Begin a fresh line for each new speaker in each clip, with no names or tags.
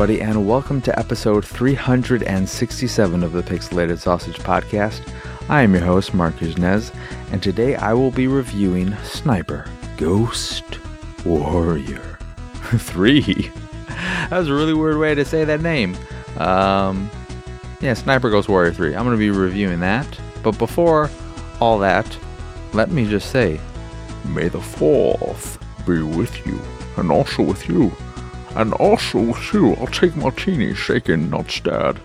everybody, and welcome to episode 367 of the Pixelated Sausage Podcast. I am your host, Mark Kuznez, and today I will be reviewing Sniper Ghost Warrior 3. That was a really weird way to say that name. Sniper Ghost Warrior 3. I'm going to be reviewing that. But before all that, let me just say, may the 4th be with you, and also with you. And also with you. I'll take martini, shaken, not stirred.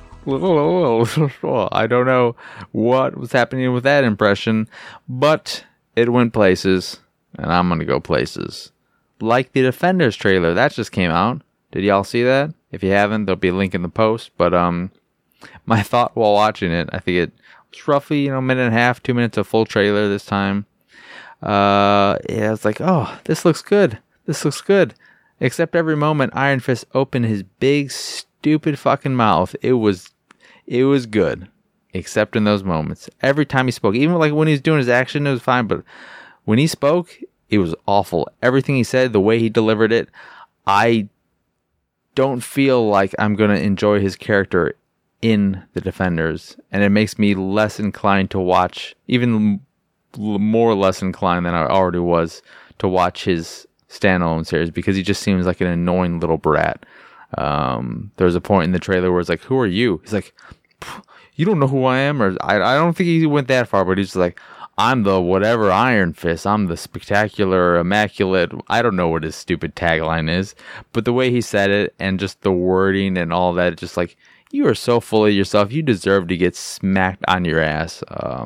I don't know what was happening with that impression, but it went places, and I'm going to go places. Like the Defenders trailer, that just came out. Did y'all see that? If you haven't, there'll be a link in the post. But my thought while watching it, I think it was roughly, a minute and a half, 2 minutes of full trailer this time. It's like, oh, this looks good. This looks good. Except every moment Iron Fist opened his big, stupid fucking mouth, it was good. Except in those moments. Every time he spoke, even like when he was doing his action, it was fine. But when he spoke, it was awful. Everything he said, the way he delivered it, I don't feel like I'm going to enjoy his character in the Defenders. And it makes me less inclined to watch, even more less inclined than I already was, to watch his standalone series, because he just seems like an annoying little brat. There's a point in the trailer where it's like, who are you? He's like, you don't know who I am? Or I don't think he went that far, but he's just like, I'm the whatever Iron Fist. I'm the spectacular, immaculate. I don't know what his stupid tagline is, but the way he said it and just the wording and all that, just like, you are so full of yourself. You deserve to get smacked on your ass.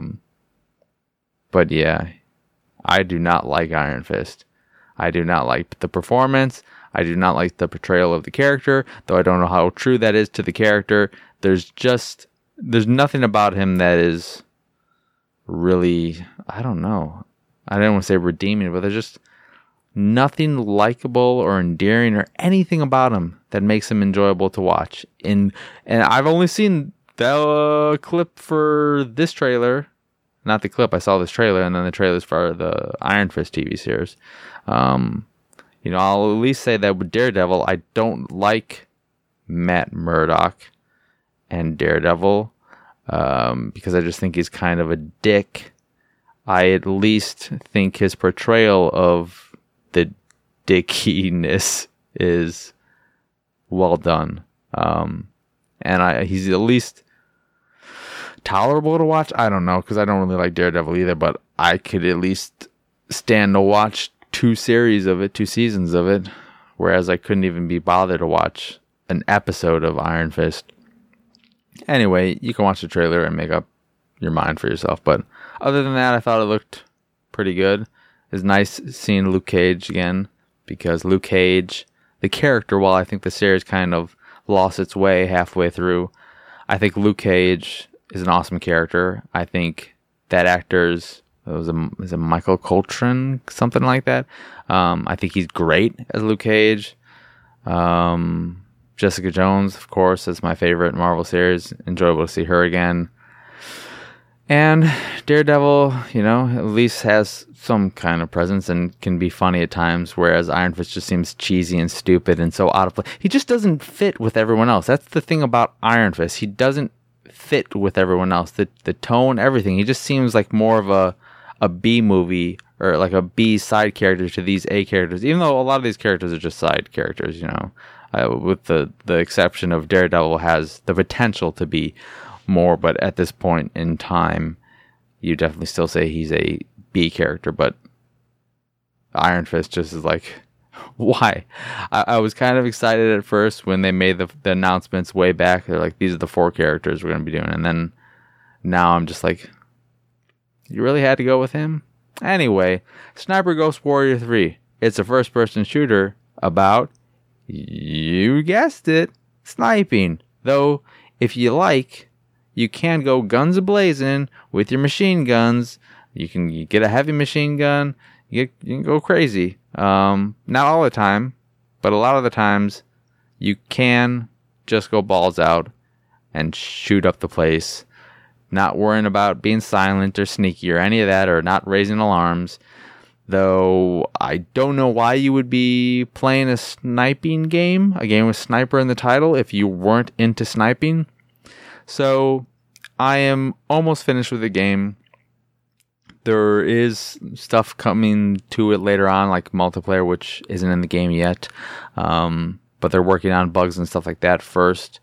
But yeah, I do not like Iron Fist. I do not like the performance. I do not like the portrayal of the character, though I don't know how true that is to the character. There's nothing about him that is really, I don't know. I don't want to say redeeming, but there's just nothing likable or endearing or anything about him that makes him enjoyable to watch. And I've only seen the clip for this trailer. Not the clip, I saw this trailer, and then the trailers for the Iron Fist TV series. I'll at least say that with Daredevil, I don't like Matt Murdock and Daredevil, because I just think he's kind of a dick. I at least think his portrayal of the dickiness is well done. He's at least tolerable to watch. I don't know, because I don't really like Daredevil either, but I could at least stand to watch 2 seasons of it, whereas I couldn't even be bothered to watch an episode of Iron Fist. Anyway, you can watch the trailer and make up your mind for yourself, but other than that, I thought it looked pretty good. It's nice seeing Luke Cage again, because Luke Cage, the character, while I think the series kind of lost its way halfway through, I think Luke Cage is an awesome character. I think that actor's, is it Michael Coltrane? Something like that. I think he's great as Luke Cage. Jessica Jones, of course, is my favorite Marvel series. Enjoyable to see her again. And Daredevil, at least has some kind of presence and can be funny at times, whereas Iron Fist just seems cheesy and stupid and so out of place. He just doesn't fit with everyone else. That's the thing about Iron Fist. He doesn't fit with everyone else. The tone, everything. He just seems like more of a B movie, or like a B side character to these A characters, even though a lot of these characters are just side characters, with the exception of Daredevil has the potential to be more, but at this point in time, you definitely still say he's a B character, but Iron Fist just is like, why? I was kind of excited at first when they made the announcements way back. They're like, these are the 4 characters we're going to be doing, and then now I'm just like, you really had to go with him? Anyway, Sniper Ghost Warrior 3. It's a first-person shooter about, you guessed it, sniping. Though, if you like, you can go guns a-blazing with your machine guns. You get a heavy machine gun. You can go crazy. Not all the time, but a lot of the times, you can just go balls out and shoot up the place. Not worrying about being silent or sneaky or any of that, or not raising alarms. Though I don't know why you would be playing a sniping game, a game with sniper in the title, if you weren't into sniping. So I am almost finished with the game. There is stuff coming to it later on, like multiplayer, which isn't in the game yet. But they're working on bugs and stuff like that first.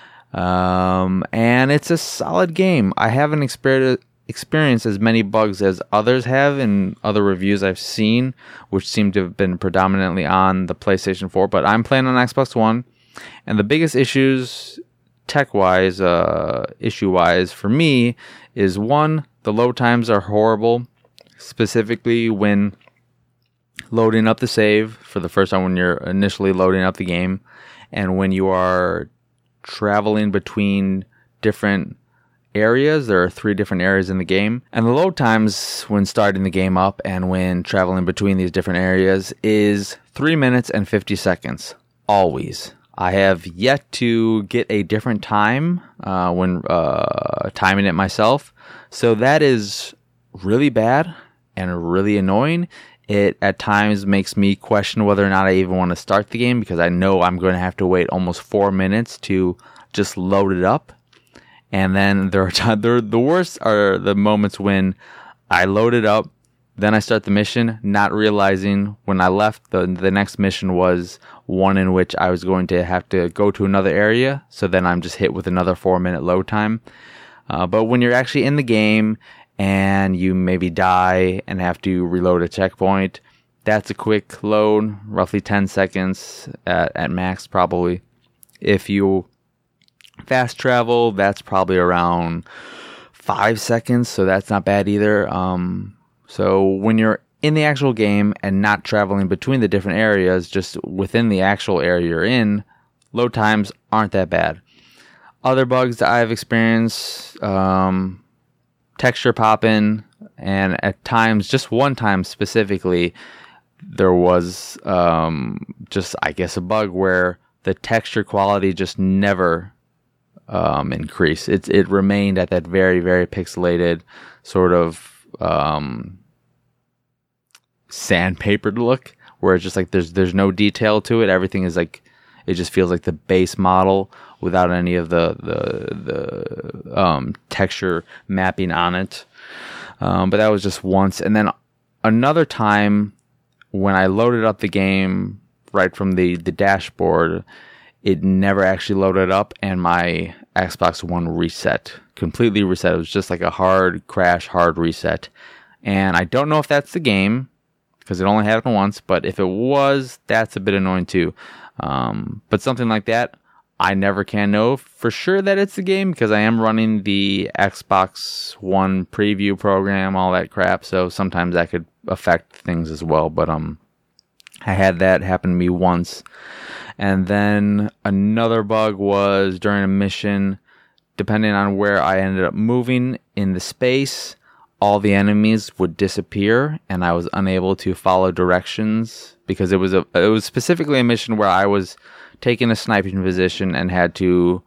And it's a solid game. I haven't experienced as many bugs as others have in other reviews I've seen, which seem to have been predominantly on the PlayStation 4, but I'm playing on Xbox One, and the biggest issues tech-wise, issue-wise for me is, one, the load times are horrible, specifically when loading up the save for the first time when you're initially loading up the game, and when you are traveling between different areas. There are 3 different areas in the game, and the load times when starting the game up and when traveling between these different areas is 3 minutes and 50 seconds always. I have yet to get a different time when timing it myself, so that is really bad and really annoying. It at times makes me question whether or not I even want to start the game, because I know I'm going to have to wait almost 4 minutes to just load it up. And then the worst are the moments when I load it up, then I start the mission, not realizing when I left the next mission was one in which I was going to have to go to another area. So then I'm just hit with another 4-minute load time. But when you're actually in the game and you maybe die and have to reload a checkpoint, that's a quick load, roughly 10 seconds at max probably. If you fast travel, that's probably around 5 seconds, so that's not bad either. So when you're in the actual game and not traveling between the different areas, just within the actual area you're in, load times aren't that bad. Other bugs that I've experienced, texture popping, and at times, just one time specifically, there was just, I guess, a bug where the texture quality just never increase. It remained at that very, very pixelated sort of sandpapered look, where it's just like there's no detail to it. Everything is like, it just feels like the base model without any of the texture mapping on it. But that was just once, and then another time when I loaded up the game right from the dashboard, it never actually loaded up, and my Xbox One completely reset. It was just like a hard crash, hard reset. And I don't know if that's the game, because it only happened once, but if it was, that's a bit annoying too. But something like that, I never can know for sure that it's the game, because I am running the Xbox One preview program, all that crap, so sometimes that could affect things as well. But I had that happen to me once. And then another bug was during a mission, depending on where I ended up moving in the space, all the enemies would disappear, and I was unable to follow directions, because it was specifically a mission where I was taking a sniping position and had to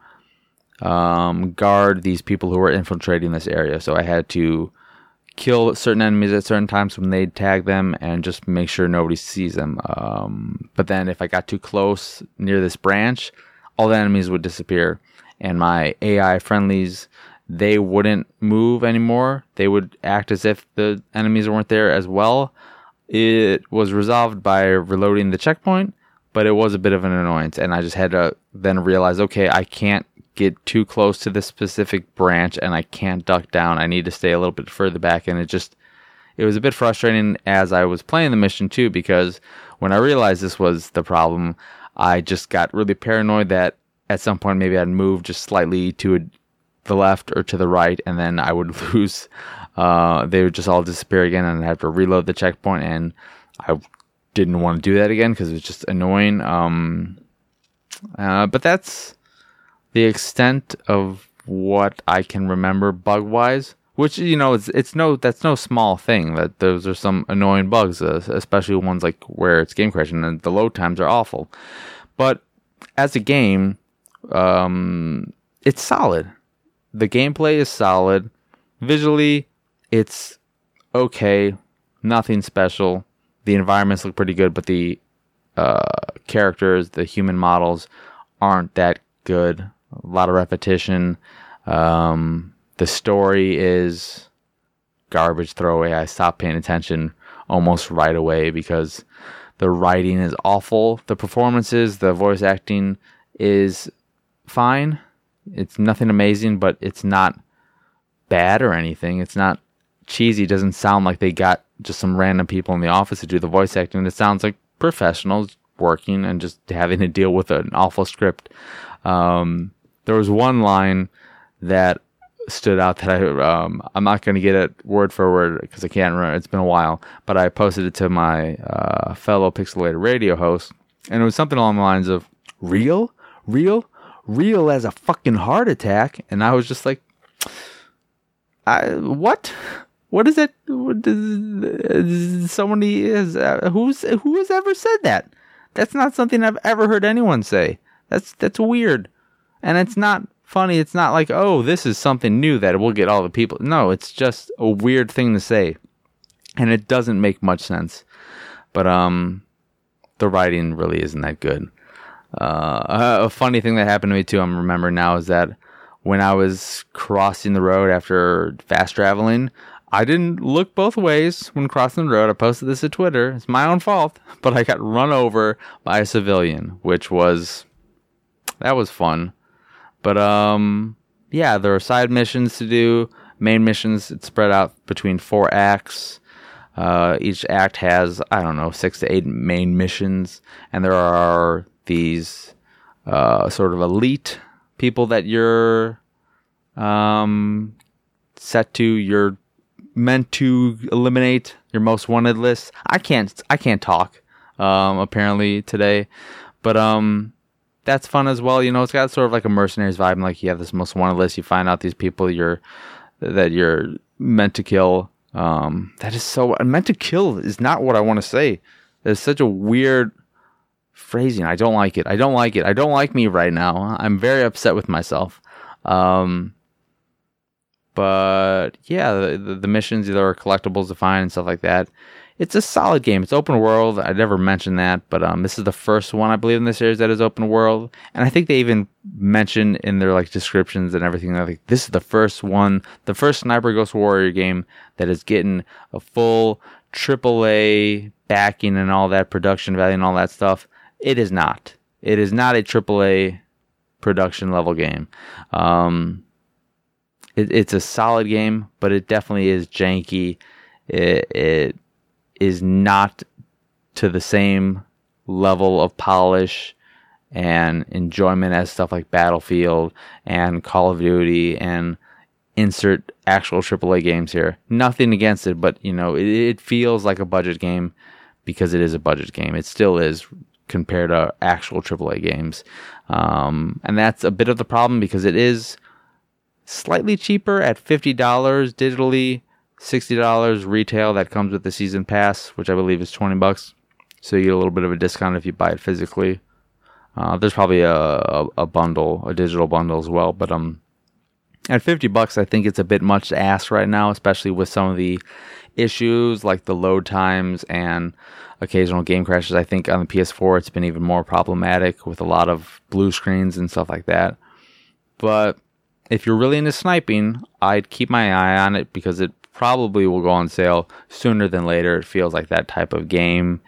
guard these people who were infiltrating this area. So I had to kill certain enemies at certain times when they'd tag them and just make sure nobody sees them. But then if I got too close near this branch, all the enemies would disappear, and my AI friendlies, they wouldn't move anymore. They would act as if the enemies weren't there as well. It was resolved by reloading the checkpoint, but it was a bit of an annoyance, and I just had to then realize, okay, I can't get too close to this specific branch, and I can't duck down. I need to stay a little bit further back, and it was a bit frustrating as I was playing the mission too, because when I realized this was the problem, I just got really paranoid that at some point maybe I'd move just slightly to the left or to the right, and then I would lose. They would just all disappear again, and I'd have to reload the checkpoint, and I didn't want to do that again because it was just annoying. But that's the extent of what I can remember bug-wise, which, that's no small thing. That those are some annoying bugs, especially ones like where it's game crashing and the load times are awful. But as a game, it's solid. The gameplay is solid. Visually, it's okay. Nothing special. the environments look pretty good, but the characters, the human models, aren't that good. A lot of repetition. The story is garbage throwaway. I stopped paying attention almost right away because the writing is awful. The performances, the voice acting is fine. It's nothing amazing, but it's not bad or anything. It's not cheesy. It doesn't sound like they got just some random people in the office to do the voice acting. It sounds like professionals working and just having to deal with an awful script. There was one line that stood out that I'm not going to get it word for word because I can't remember. It's been a while, but I posted it to my fellow Pixelated Radio host, and it was something along the lines of real as a fucking heart attack, and I was just like, what is it? Somebody is who has ever said that? That's not something I've ever heard anyone say. That's weird, and it's not funny. It's not like, oh, this is something new that will get all the people. No, it's just a weird thing to say, and it doesn't make much sense. But the writing really isn't that good. A funny thing that happened to me too, I'm remembering now, is that when I was crossing the road after fast traveling, I didn't look both ways when crossing the road. I posted this to Twitter. It's my own fault, but I got run over by a civilian, that was fun. But yeah, there are side missions to do. Main missions, it's spread out between 4 acts. Each act has, 6 to 8 main missions, and there are these sort of elite people that you're you're meant to eliminate. Your most wanted list. I can't talk apparently today, but that's fun as well. It's got sort of like a mercenaries vibe. Like you have this most wanted list. You find out these people that you're meant to kill. That is so meant to kill is not what I want to say. It's such a weird phrasing. I don't like it. I don't like me right now. I'm very upset with myself. But yeah, the missions, there are collectibles to find and stuff like that. It's a solid game. It's open world. I never mentioned that, but this is the first one, I believe, in the series that is open world. And I think they even mention in their descriptions and everything, like, this is the first one, the first Sniper Ghost Warrior game that is getting a full AAA backing and all that, production value and all that stuff. It is not. It is not a AAA production level game. It's a solid game, but it definitely is janky. It is not to the same level of polish and enjoyment as stuff like Battlefield and Call of Duty and insert actual AAA games here. Nothing against it, but it feels like a budget game because it is a budget game. It still is compared to actual AAA games. And that's a bit of the problem because it is slightly cheaper at $50 digitally, $60 retail. That comes with the season pass, which I believe is $20. So you get a little bit of a discount if you buy it physically. There's probably a bundle, a digital bundle as well. But at $50, I think it's a bit much to ask right now, especially with some of the issues like the load times and occasional game crashes. I think on the PS4 it's been even more problematic with a lot of blue screens and stuff like that. But if you're really into sniping, I'd keep my eye on it because it probably will go on sale sooner than later. It feels like that type of game.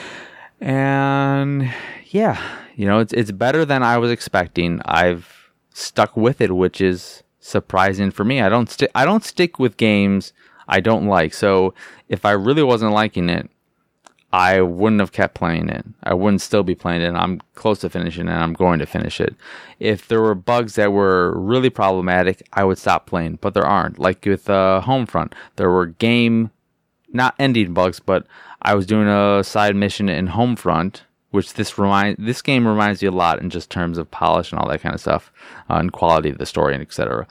And yeah, it's better than I was expecting. I've stuck with it, which is surprising for me. I don't stick with games I don't like. So if I really wasn't liking it, I wouldn't have kept playing it. I wouldn't still be playing it. I'm close to finishing it, and I'm going to finish it. If there were bugs that were really problematic, I would stop playing, but there aren't. Like with Homefront, there were not ending bugs, but I was doing a side mission in Homefront, which this game reminds you a lot in just terms of polish and all that kind of stuff, and quality of the story and etc.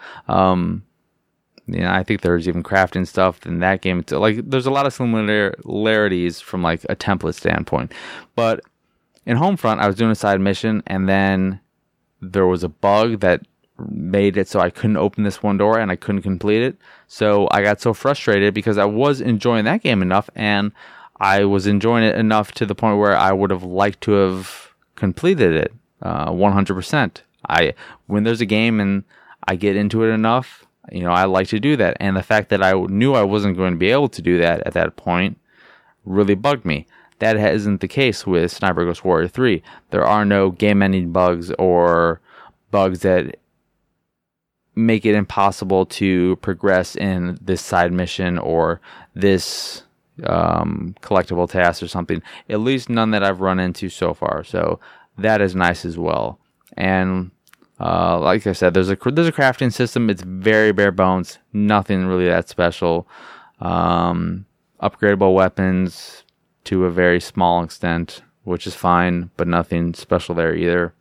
I think there's even crafting stuff in that game. There's a lot of similarities from a template standpoint. But in Homefront, I was doing a side mission, and then there was a bug that made it so I couldn't open this one door and I couldn't complete it. So I got so frustrated because I was enjoying that game enough, and I was enjoying it enough to the point where I would have liked to have completed it 100%. When there's a game and I get into it enough, I like to do that. And the fact that I knew I wasn't going to be able to do that at that point really bugged me. That isn't the case with Sniper Ghost Warrior 3. There are no game-ending bugs or bugs that make it impossible to progress in this side mission or this collectible task or something. At least none that I've run into so far. So that is nice as well. And like I said, there's a crafting system. It's very bare bones. Nothing really that special. Upgradable weapons to a very small extent, which is fine, but nothing special there either.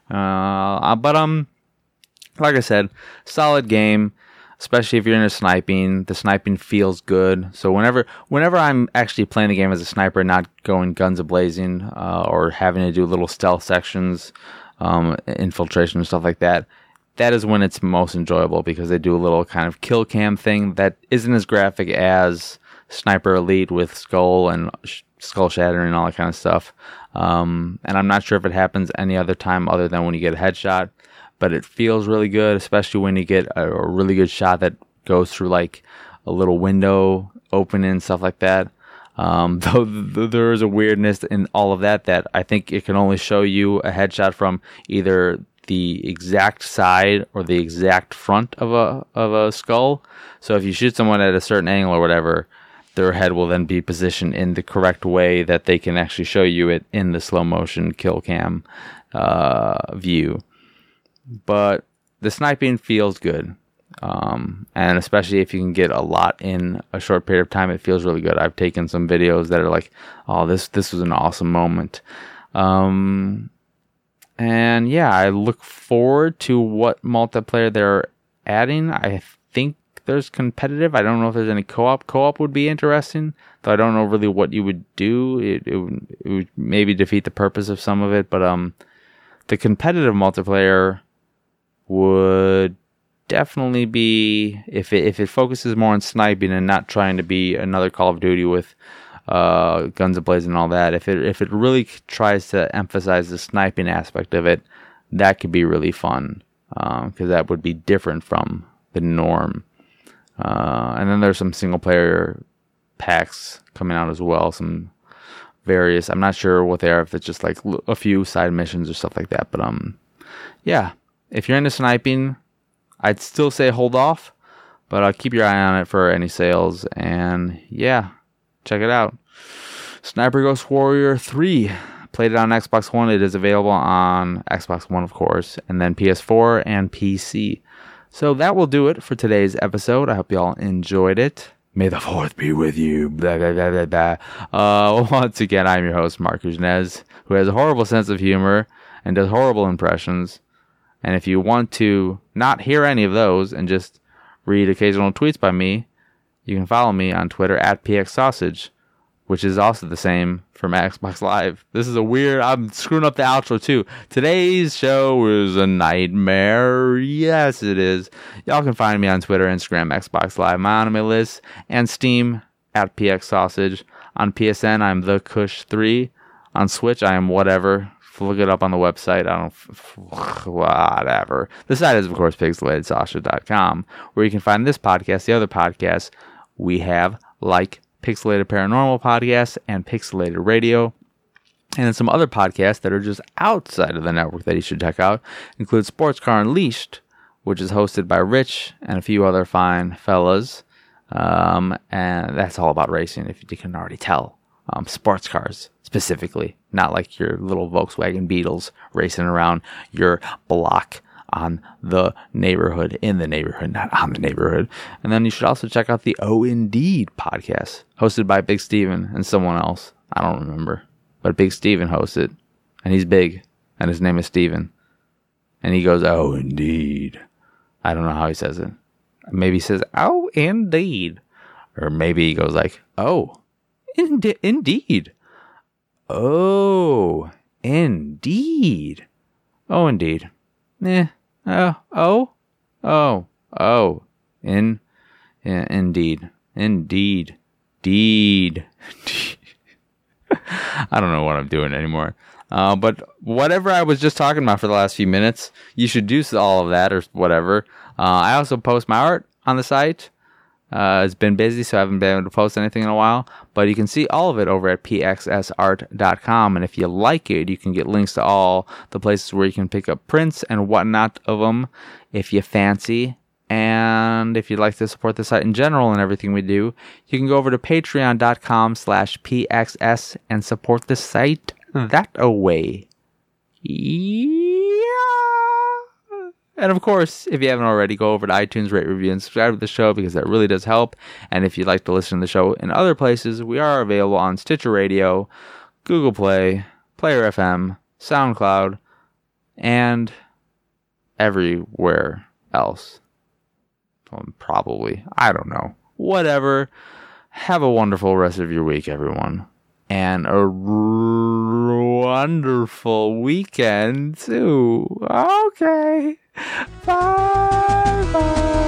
But like I said, solid game, especially if you're into sniping. The sniping feels good. So whenever I'm actually playing the game as a sniper, not going guns a-blazing, or having to do little stealth sections, infiltration and stuff like that, that is when it's most enjoyable, because they do a little kind of kill cam thing that isn't as graphic as Sniper Elite with skull and skull shattering and all that kind of stuff. And I'm not sure if it happens any other time other than when you get a headshot, but it feels really good, especially when you get a really good shot that goes through like a little window opening and stuff like that. Though there is a weirdness in all of that I think it can only show you a headshot from either the exact side or the exact front of a skull. So if you shoot someone at a certain angle or whatever, their head will then be positioned in the correct way that they can actually show you it in the slow motion kill cam view. But the sniping feels good. And especially if you can get a lot in a short period of time, it feels really good. I've taken some videos that are like, oh, this was an awesome moment. And yeah, I look forward to what multiplayer they're adding. I think there's competitive. I don't know if there's any co-op. Co-op would be interesting, though I don't know really what you would do. It would maybe defeat the purpose of some of it, but the competitive multiplayer would definitely be, if it focuses more on sniping and not trying to be another Call of Duty with guns ablaze and all that. If it really tries to emphasize the sniping aspect of it, that could be really fun, because that would be different from the norm. And then there's some single player packs coming out as well. Some various, I'm not sure what they are, if it's just like a few side missions or stuff like that. But yeah, if you're into sniping, I'd still say hold off, but keep your eye on it for any sales. And yeah, check it out. Sniper Ghost Warrior 3. Played it on Xbox One. It is available on Xbox One, of course, and then PS4 and PC. So that will do it for today's episode. I hope you all enjoyed it. May the 4th be with you. Blah, blah, blah, blah, blah. Once again, I'm your host, Mark Kuznez, who has a horrible sense of humor and does horrible impressions. And if you want to not hear any of those and just read occasional tweets by me, you can follow me on Twitter at PXSausage, which is also the same for my Xbox Live. This is a weird, I'm screwing up the outro too. Today's show is a nightmare. Yes, it is. Y'all can find me on Twitter, Instagram, Xbox Live, my anime list, and Steam at PXSausage. On PSN, I'm The Kush3. On Switch, I am whatever. Look it up on the website. Whatever. The site is, of course, pixelatedsausage.com, where you can find this podcast, the other podcasts we have, like Pixelated Paranormal Podcast and Pixelated Radio, and then some other podcasts that are just outside of the network that you should check out include Sports Car Unleashed, which is hosted by Rich and a few other fine fellas, and that's all about racing, if you can already tell. Sports cars specifically, not like your little Volkswagen Beetles racing around your block on the neighborhood, in the neighborhood, not on the neighborhood. And then you should also check out the Oh Indeed podcast, hosted by Big Steven and someone else. I don't remember, but Big Steven hosts it, and he's big, and his name is Steven, and he goes, "Oh Indeed." I don't know how he says it. Maybe he says, "Oh Indeed," or maybe he goes like, "Oh. Indeed. Oh, indeed. Oh, indeed. Indeed. Indeed. Deed. I don't know what I'm doing anymore. But whatever I was just talking about for the last few minutes, you should do all of that or whatever. I also post my art on the site. It's been busy, so I haven't been able to post anything in a while. But you can see all of it over at pxsart.com. And if you like it, you can get links to all the places where you can pick up prints and whatnot of them if you fancy. And if you'd like to support the site in general and everything we do, you can go over to patreon.com/pxs and support the site that way. Yeah. And of course, if you haven't already, go over to iTunes, rate, review, and subscribe to the show because that really does help. And if you'd like to listen to the show in other places, we are available on Stitcher Radio, Google Play, Player FM, SoundCloud, and everywhere else. Probably. I don't know. Whatever. Have a wonderful rest of your week, everyone. And a wonderful weekend, too. Okay. Bye. Bye.